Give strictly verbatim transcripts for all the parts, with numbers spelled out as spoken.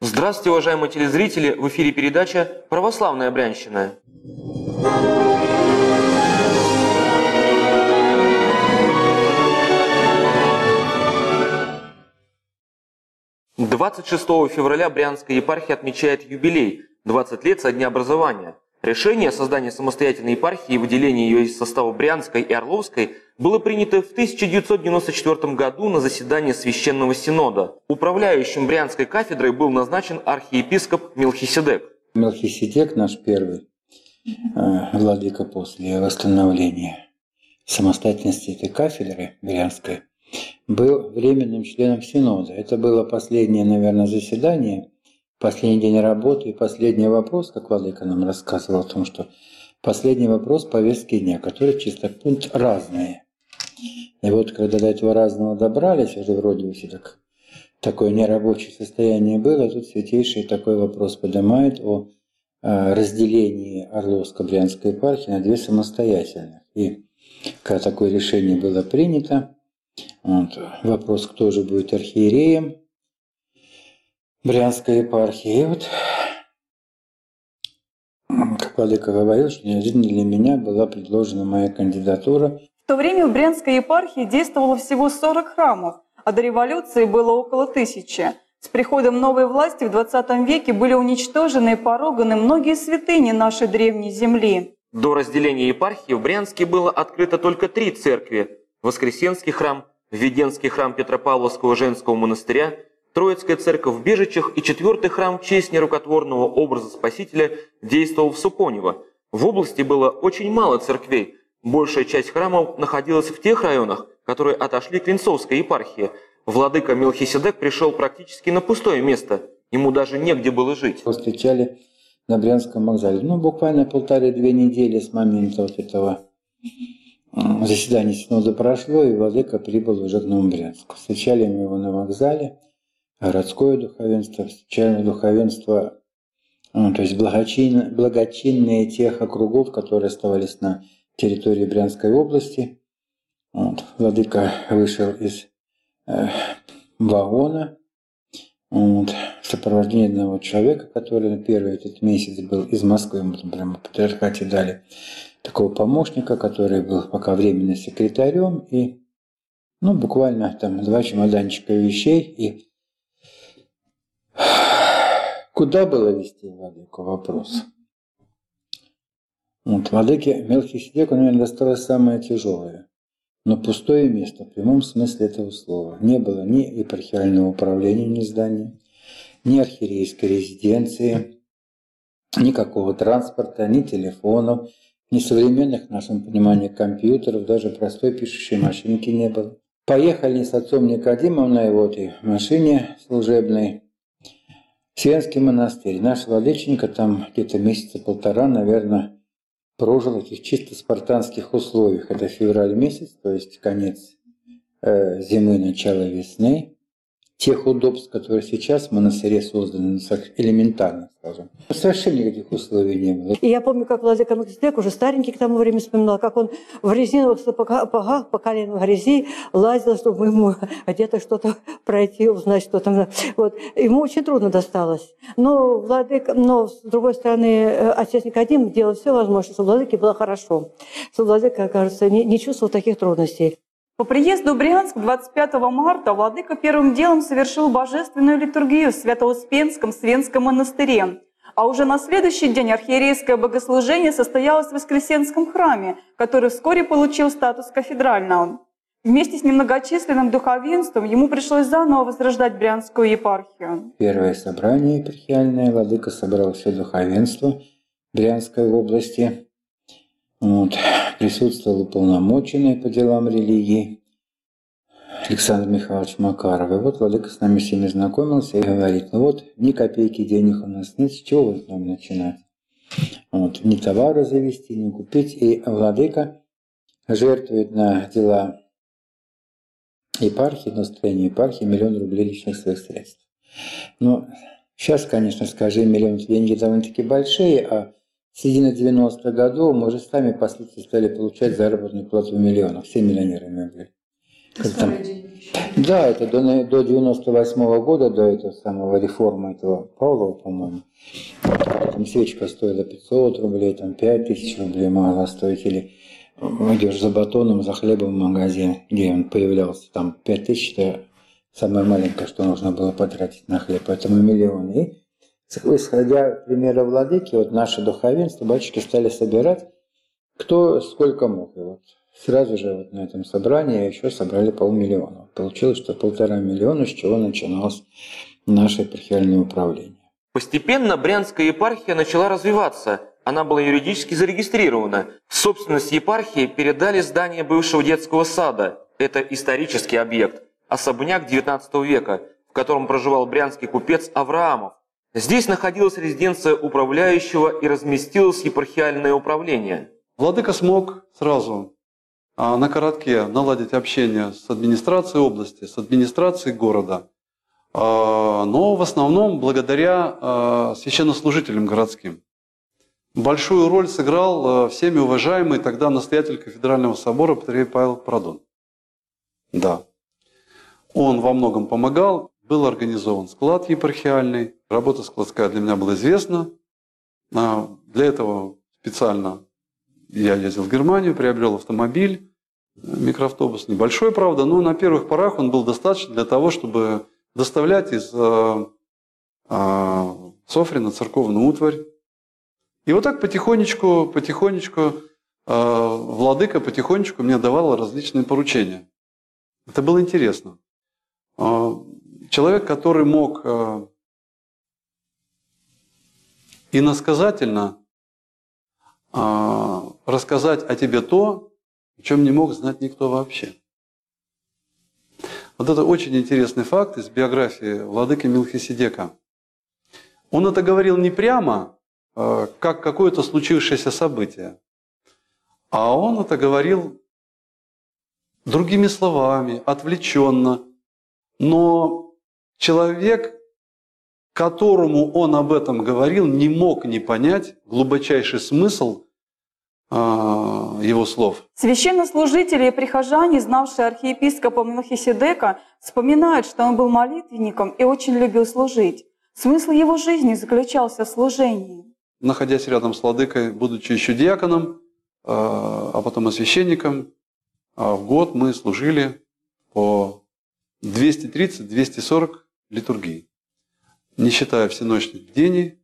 Здравствуйте, уважаемые телезрители! В эфире передача «Православная Брянщина». двадцать шестого февраля Брянская епархия отмечает юбилей – двадцать лет со дня образования. Решение о создании самостоятельной епархии и выделении ее из состава Брянской и Орловской было принято в тысяча девятьсот девяносто четвёртом году на заседании Священного Синода. Управляющим Брянской кафедрой был назначен архиепископ Мелхиседек. Мелхиседек, наш первый э, владыка после восстановления самостоятельности этой кафедры Брянской, был временным членом Синода. Это было последнее, наверное, заседание, последний день работы и последний вопрос, как владыка нам рассказывал о том, что последний вопрос повестки дня, который чисто пункт разные. И вот когда до этого разного добрались, уже вроде бы так, такое нерабочее состояние было, тут святейший такой вопрос поднимает о разделении Орловско-Брянской епархии на две самостоятельных. И когда такое решение было принято, вот, вопрос, кто же будет архиереем Брянской епархии. И вот, как владыка говорил, что неожиданно для меня была предложена моя кандидатура. В то время в Брянской епархии действовало всего сорок храмов, а до революции было около тысячи. С приходом новой власти в двадцатом веке были уничтожены и пороганы многие святыни нашей древней земли. До разделения епархии в Брянске было открыто только три церкви – Воскресенский храм, Введенский храм Петропавловского женского монастыря, Троицкая церковь в Бежичах и четвертый храм в честь нерукотворного образа Спасителя действовал в Супонево. В области было очень мало церквей. Большая часть храмов находилась в тех районах, которые отошли к Клинцовской епархии. Владыка Мелхиседек пришел практически на пустое место. Ему даже негде было жить. Встречали на Брянском вокзале. Ну, буквально полторы-две недели с момента вот этого заседания Синода прошло, и владыка прибыл уже к Новобрянску. Встречали мы его на вокзале. Городское духовенство, встречальное духовенство, ну, то есть благочин, благочинные тех округов, которые оставались на территории Брянской области. Вот. Владыка вышел из э, вагона вот, в сопровождении одного человека, который на первый этот месяц был из Москвы. Мы там прямо по патриархате дали такого помощника, который был пока временно секретарем. И ну, буквально там два чемоданчика вещей. И куда было вести владыку? Вопрос. Вот, владыке Мелхиседеку, наверное, досталось самое тяжелое, но пустое место в прямом смысле этого слова. Не было ни епархиального управления, ни здания, ни архиерейской резиденции, никакого транспорта, ни телефонов, ни современных, в нашем понимании, компьютеров, даже простой пишущей машинки не было. Поехали с отцом Никодимом на его этой машине служебной в Свенский монастырь. Наш владыченька там где-то месяца полтора, наверное, прожил в таких чисто спартанских условиях. Это февраль месяц, то есть конец э, зимы, начало весны. Тех удобств, которые сейчас в монастыре созданы, элементарно, скажем. Совершенно никаких условий не было. И я помню, как владыка Мелхиседек, уже старенький к тому времени, вспоминал, как он в резиновых сапогах по колено в грязи лазил, чтобы ему где-то что-то пройти, узнать, что там. Вот. Ему очень трудно досталось. Но, владыка, но с другой стороны, отец Никодим делал все возможное, чтобы владыке было хорошо. Чтобы владыка, кажется, не, не чувствовал таких трудностей. По приезду в Брянск двадцать пятого марта владыка первым делом совершил божественную литургию в Свято-Успенском Свенском монастыре. А уже на следующий день архиерейское богослужение состоялось в Воскресенском храме, который вскоре получил статус кафедрального. Вместе с немногочисленным духовенством ему пришлось заново возрождать Брянскую епархию. Первое собрание епархиальное, владыка собрал все духовенство Брянской области. Вот. Присутствовал уполномоченный по делам религии Александр Михайлович Макаров. И вот владыка с нами всеми знакомился и говорит: ну вот, ни копейки денег у нас нет, с чего вот нам начинать? Вот. Ни товары завести, ни купить. И владыка жертвует на дела епархии, на строение епархии миллион рублей личных своих средств. Но сейчас, конечно, скажи, миллион деньги довольно-таки большие, а с середины девяностых годов мы уже сами впоследствии стали получать заработную плату в миллионах. Все миллионерами были. Там, Да, это до, до девяносто восьмого года, до этого самого реформы этого Павлова, по-моему. Там свечка стоила пятьсот рублей, там пять тысяч рублей могла стоить. Или идешь за батоном, за хлебом в магазин, где он появлялся, там пять тысяч, это самое маленькое, что нужно было потратить на хлеб, поэтому миллион. И исходя из примера владыки, вот наше духовенство, батюшки стали собирать, кто сколько мог. И вот сразу же вот на этом собрании еще собрали полмиллиона. Получилось, что полтора миллиона, с чего начиналось наше епархиальное управление. Постепенно Брянская епархия начала развиваться. Она была юридически зарегистрирована. В собственность епархии передали здание бывшего детского сада. Это исторический объект. Особняк девятнадцатого века, в котором проживал брянский купец Авраамов. Здесь находилась резиденция управляющего и разместилось епархиальное управление. Владыка смог сразу а, на коротке наладить общение с администрацией области, с администрацией города, а, но в основном благодаря а, священнослужителям городским. Большую роль сыграл а, всеми уважаемый тогда настоятель кафедрального собора патриарх Павел Парадон. Да. Он во многом помогал, был организован склад епархиальный, работа складская для меня была известна. А, для этого специально я ездил в Германию, приобрел автомобиль, микроавтобус, небольшой, правда, но на первых порах он был достаточно для того, чтобы доставлять из э, э, Софрина церковную утварь. И вот так потихонечку, потихонечку э, владыка потихонечку мне давал различные поручения. Это было интересно. Э, человек, который мог э, иносказательно рассказать о тебе то, о чем не мог знать никто вообще. Вот это очень интересный факт из биографии владыки Мелхиседека. Он это говорил не прямо, как какое-то случившееся событие, а он это говорил другими словами, отвлеченно. Но человек, которому он об этом говорил, не мог не понять глубочайший смысл его слов. Священнослужители и прихожане, знавшие архиепископа Мелхиседека, вспоминают, что он был молитвенником и очень любил служить. Смысл его жизни заключался в служении. Находясь рядом с владыкой, будучи еще диаконом, а потом и священником, в год мы служили по двести тридцать — двести сорок литургий, не считая всеночных бдений,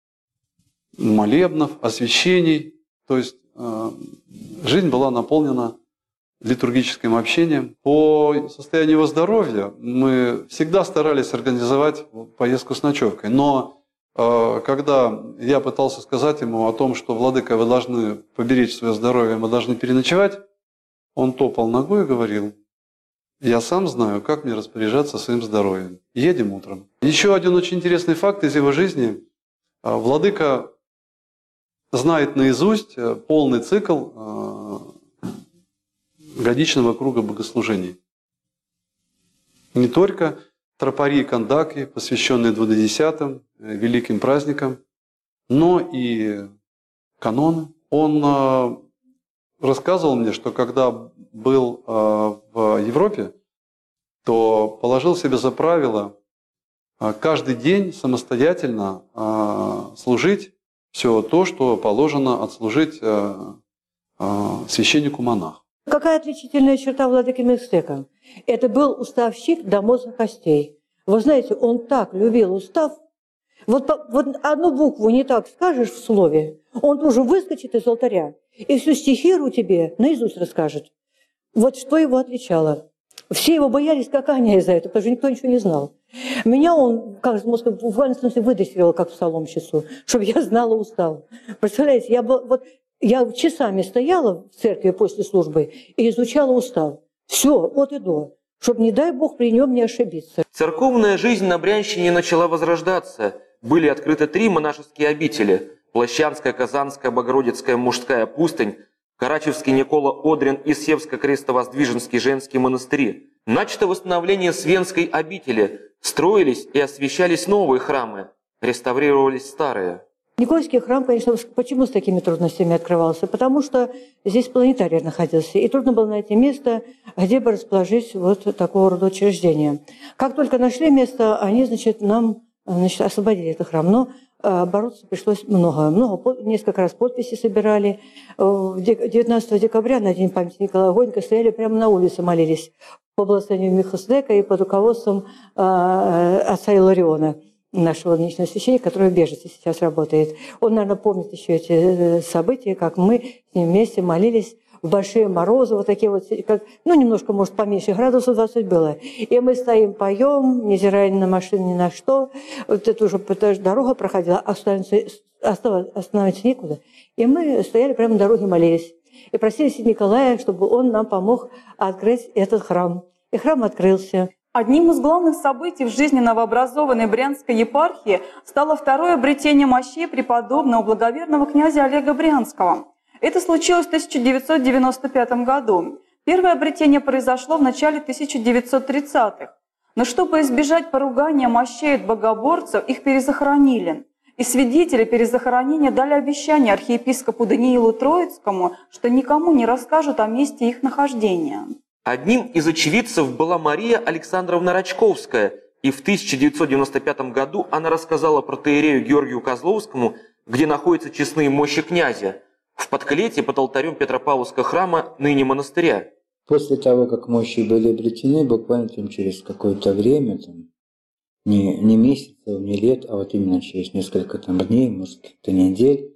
молебнов, освящений. То есть жизнь была наполнена литургическим общением. По состоянию его здоровья мы всегда старались организовать поездку с ночевкой. Но когда я пытался сказать ему о том, что владыка, вы должны поберечь свое здоровье, мы должны переночевать, он топал ногой и говорил: я сам знаю, как мне распоряжаться своим здоровьем. Едем утром. Еще один очень интересный факт из его жизни. Владыка знает наизусть полный цикл годичного круга богослужений. Не только тропари и кандаки, посвященные двунадесятым, великим праздникам, но и каноны. Он рассказывал мне, что когда был в Европе, то положил себе за правило каждый день самостоятельно служить все то, что положено отслужить священнику-монаху. Какая отличительная черта владыки Мелхиседека? Это был уставщик до мозга костей. Вы знаете, он так любил устав. Вот, вот одну букву не так скажешь в слове, он тоже выскочит из алтаря и всю стихиру тебе наизусть расскажет. Вот что его отличало. Все его боялись скакания из-за этого, потому что никто ничего не знал. Меня он, как в буквальном смысле, выдрессировал, как в псаломщицу, чтобы я знала устав. Представляете, я, вот, я часами стояла в церкви после службы и изучала устав. Все, от и до, чтобы, не дай Бог, при нем не ошибиться. Церковная жизнь на Брянщине начала возрождаться. Были открыты три монашеские обители – Плащанская, Казанская, Богородицкая мужская пустынь, Карачевский Никола Одрин и Севско-Крестовоздвиженский женские монастыри. Начато восстановление Свенской обители, строились и освящались новые храмы, реставрировались старые. Никольский храм, конечно, почему с такими трудностями открывался? Потому что здесь планетарий находился, и трудно было найти место, где бы расположить вот такого рода учреждения. Как только нашли место, они, значит, нам значит, освободили этот храм. Но бороться пришлось много. много. Несколько раз подписи собирали. девятнадцатого декабря, на День памяти Николая Угодника, стояли прямо на улице, молились по благословению Милхиседека и под руководством отца Илариона, нашего личного священника, который в Бежице сейчас работает. Он, наверное, помнит еще эти события, как мы с ним вместе молились в большие морозы, вот такие вот, как, ну, немножко, может, поменьше, градусов двадцать было. И мы стоим, поем, невзирая ни на машину, ни на что. Вот это уже дорога проходила, остановиться, остановиться некуда. И мы стояли прямо на дороге, молились. И просили Святого Николая, чтобы он нам помог открыть этот храм. И храм открылся. Одним из главных событий в жизни новообразованной Брянской епархии стало второе обретение мощей преподобного благоверного князя Олега Брянского. Это случилось в тысяча девятьсот девяносто пятом году. Первое обретение произошло в начале тысяча девятьсот тридцатых. Но чтобы избежать поругания мощей от богоборцев, их перезахоронили. И свидетели перезахоронения дали обещание архиепископу Даниилу Троицкому, что никому не расскажут о месте их нахождения. Одним из очевидцев была Мария Александровна Рачковская, и в тысяча девятьсот девяносто пятом году она рассказала протоиерею Георгию Козловскому, где находятся честные мощи князя, в подклете под алтарем Петропавловского храма, ныне монастыря. После того, как мощи были обретены, буквально там через какое-то время, там, не, не месяцев, не лет, а вот именно через несколько там, дней, может, каких-то недель,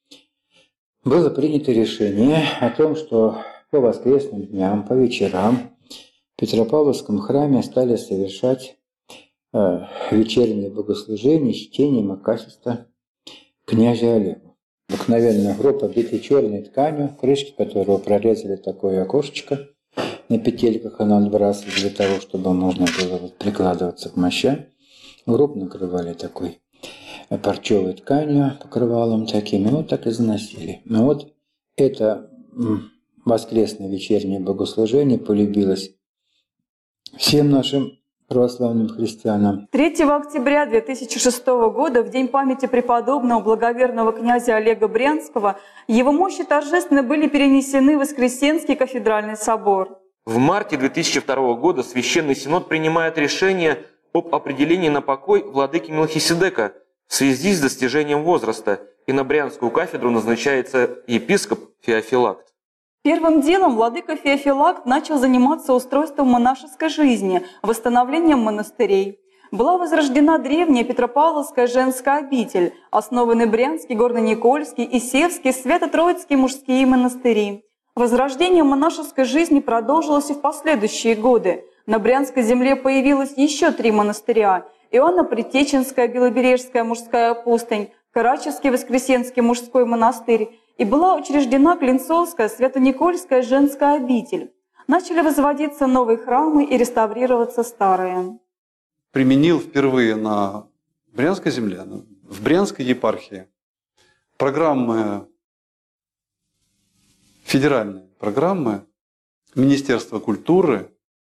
было принято решение о том, что по воскресным дням, по вечерам в Петропавловском храме стали совершать э, вечерние богослужения с чтением акафиста князя Олега. Обыкновенно гроб, обитый черной тканью, крышки которого прорезали такое окошечко, на петельках оно отбрасывалось для того, чтобы можно было вот прикладываться к мощам. Гроб накрывали такой парчевой тканью, покрывалом таким, и вот так и заносили. Но вот это воскресное вечернее богослужение полюбилось всем нашим православным христианам. третьего октября две тысячи шестого года, в день памяти преподобного благоверного князя Олега Брянского, его мощи торжественно были перенесены в Воскресенский кафедральный собор. В марте две тысячи второго года Священный Синод принимает решение об определении на покой владыки Мелхиседека в связи с достижением возраста, и на Брянскую кафедру назначается епископ Феофилакт. Первым делом владыка Феофилакт начал заниматься устройством монашеской жизни, восстановлением монастырей. Была возрождена древняя Петропавловская женская обитель, основаны Брянский, Горно-Никольский и Севский, Свято-Троицкие мужские монастыри. Возрождение монашеской жизни продолжилось и в последующие годы. На Брянской земле появилось еще три монастыря: Иоанно-Предтеченская Белобережская мужская пустынь, Карачевский Воскресенский мужской монастырь, и была учреждена Клинцовская Свято-Никольская женская обитель. Начали возводиться новые храмы и реставрироваться старые. Применил впервые на Брянской земле, в Брянской епархии, программы, федеральные программы Министерства культуры,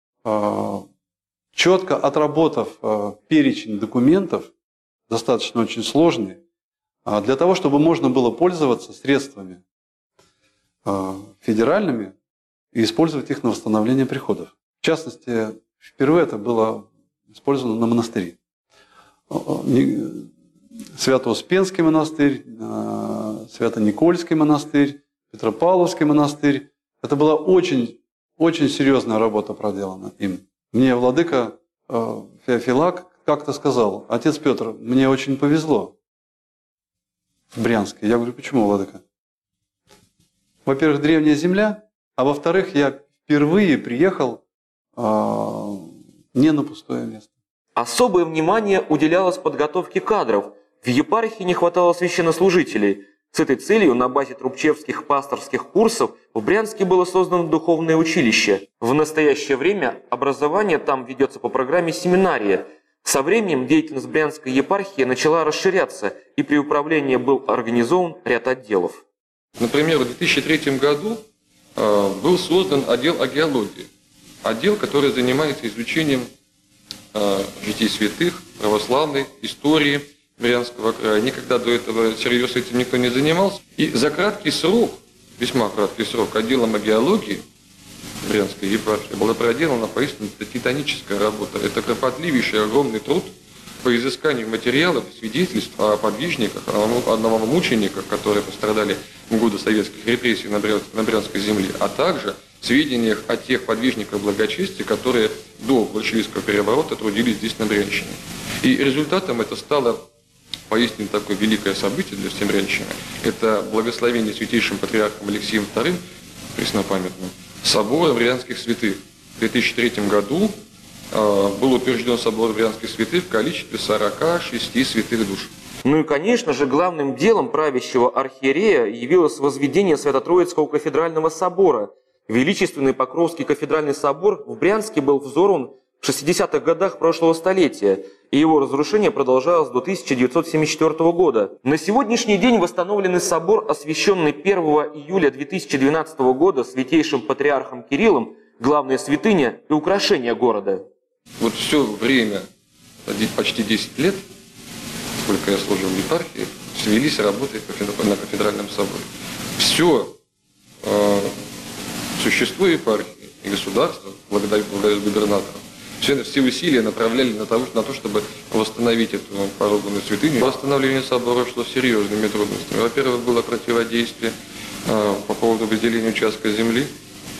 четко отработав перечень документов, достаточно очень сложный, для того, чтобы можно было пользоваться средствами федеральными и использовать их на восстановление приходов. В частности, впервые это было использовано на монастыри. Свято-Успенский монастырь, Свято-Никольский монастырь, Петропавловский монастырь. Это была очень, очень серьезная работа проделана им. Мне владыка Феофилакт как-то сказал: отец Петр, мне очень повезло в Брянске. Я говорю: почему, владыка? Во-первых, древняя земля, а во-вторых, я впервые приехал э, не на пустое место. Особое внимание уделялось подготовке кадров. В епархии не хватало священнослужителей. С этой целью на базе трубчевских пасторских курсов в Брянске было создано духовное училище. В настоящее время образование там ведется по программе семинария. Со временем деятельность Брянской епархии начала расширяться, и при управлении был организован ряд отделов. Например, в две тысячи третьем году э, был создан отдел агеологии. Отдел, который занимается изучением э, житий святых, православной истории, Брянского края. Никогда до этого всерьез этим никто не занимался. И за краткий срок, весьма краткий срок, отделом геологии Брянской епархии была проделана поистине титаническая работа. Это кропотливейший, огромный труд по изысканию материалов, свидетельств о подвижниках, о новомучениках, которые пострадали в годы советских репрессий на Брянской земле, а также сведениях о тех подвижниках благочестия, которые до большевистского переворота трудились здесь, на Брянщине. И результатом это стало поистине такое великое событие для всей Брянщины. Это благословение святейшим патриархом Алексеем вторым, преснопамятным, собора Брянских святых. В две тысячи третьем году э, был утвержден собор Брянских святых в количестве сорока шести святых душ. Ну и, конечно же, главным делом правящего архиерея явилось возведение Свято-Троицкого кафедрального собора. Величественный Покровский кафедральный собор в Брянске был взорван в шестидесятых годах прошлого столетия, и его разрушение продолжалось до тысяча девятьсот семьдесят четвёртого года. На сегодняшний день восстановленный собор, освященный первого июля две тысячи двенадцатого года святейшим патриархом Кириллом, главная святыня и украшение города. Вот все время, почти десять лет, сколько я служил в епархии, велись работы на кафедральном соборе. Все э, существо епархии и государства, благодаря, благодаря губернатору, все, все усилия направляли на то, на то, чтобы восстановить эту поруганную святыню. Восстановление собора шло с серьезными трудностями. Во-первых, было противодействие э, по поводу выделения участка земли.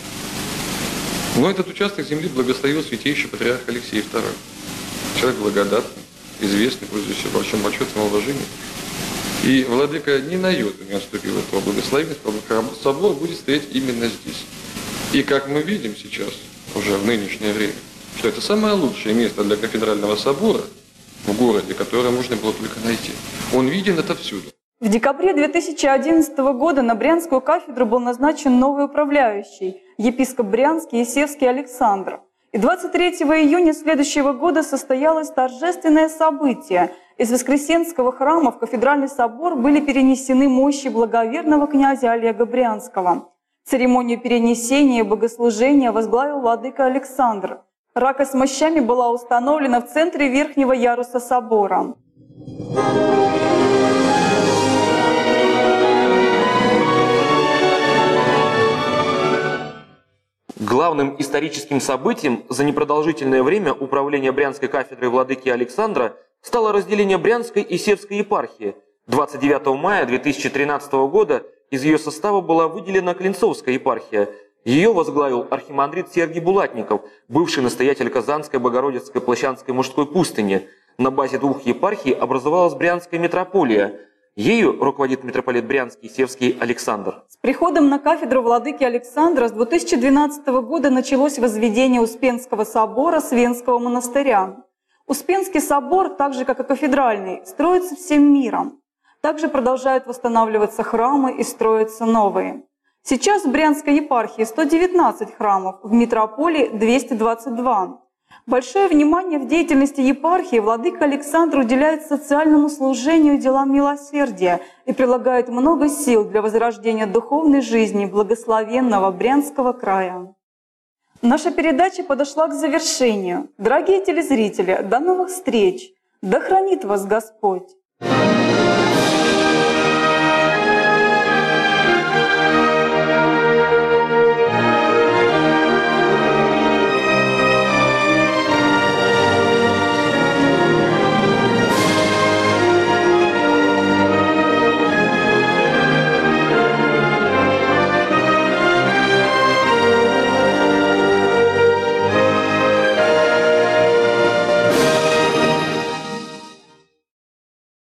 Но этот участок земли благословил святейший патриарх Алексей второй. Человек благодатный, известный, пользующийся большим почетом и уважением. И владыка ни на йоту не отступил от этого благословения, собор будет стоять именно здесь. И как мы видим сейчас, уже в нынешнее время, что это самое лучшее место для кафедрального собора в городе, которое можно было только найти. Он виден отовсюду. В декабре две тысячи одиннадцатого года на Брянскую кафедру был назначен новый управляющий, епископ Брянский Исевский Александр. И двадцать третьего июня следующего года состоялось торжественное событие. Из Воскресенского храма в кафедральный собор были перенесены мощи благоверного князя Олега Брянского. Церемонию перенесения и богослужения возглавил владыка Александр. Рака с мощами была установлена в центре верхнего яруса собора. Главным историческим событием за непродолжительное время управления Брянской кафедрой владыки Александра стало разделение Брянской и Севской епархии. двадцать девятого мая две тысячи тринадцатого года из ее состава была выделена Клинцовская епархия. Ее возглавил архимандрит Сергий Булатников, бывший настоятель Казанской Богородицкой Площанской мужской пустыни. На базе двух епархий образовалась Брянская митрополия. Ею руководит митрополит Брянский Севский Александр. С приходом на кафедру владыки Александра с две тысячи двенадцатого года началось возведение Успенского собора Свенского монастыря. Успенский собор, так же как и кафедральный, строится всем миром. Также продолжают восстанавливаться храмы и строятся новые. Сейчас в Брянской епархии сто девятнадцать храмов, в митрополии двести двадцать два. Большое внимание в деятельности епархии владыка Александр уделяет социальному служению и делам милосердия и прилагает много сил для возрождения духовной жизни благословенного Брянского края. Наша передача подошла к завершению. Дорогие телезрители, до новых встреч! Да хранит вас Господь!